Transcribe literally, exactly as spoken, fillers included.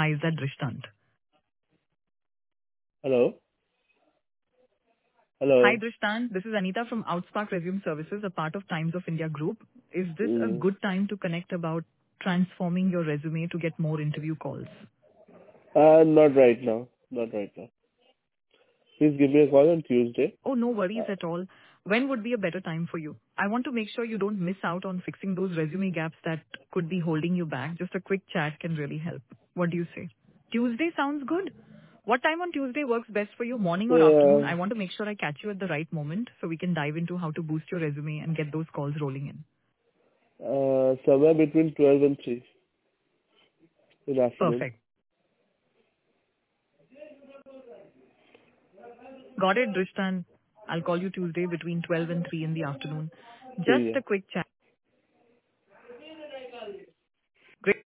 Hi, is that Drishtant? Hello? Hi, Hello? Drishtant. This is Anita from Outspark Resume Services, a part of Times of India Group. Is this a Mm. good time to connect about transforming your resume to get more interview calls? Uh, not right now. Not right now. Please give me a call on Tuesday. Oh, no worries Uh, at all. When would be a better time for you? I want to make sure you don't miss out on fixing those resume gaps that could be holding you back. Just a quick chat can really help. What do you say? Tuesday sounds good. What time on Tuesday works best for you, morning or afternoon? yeah, I want to make sure I catch you at the right moment so we can dive into how to boost your resume and get those calls rolling in. uh, somewhere between twelve and three in the afternoon. Perfect. Got it, Drishtan. I'll call you Tuesday between twelve and three in the afternoon. See Just ya. a quick chat. Great.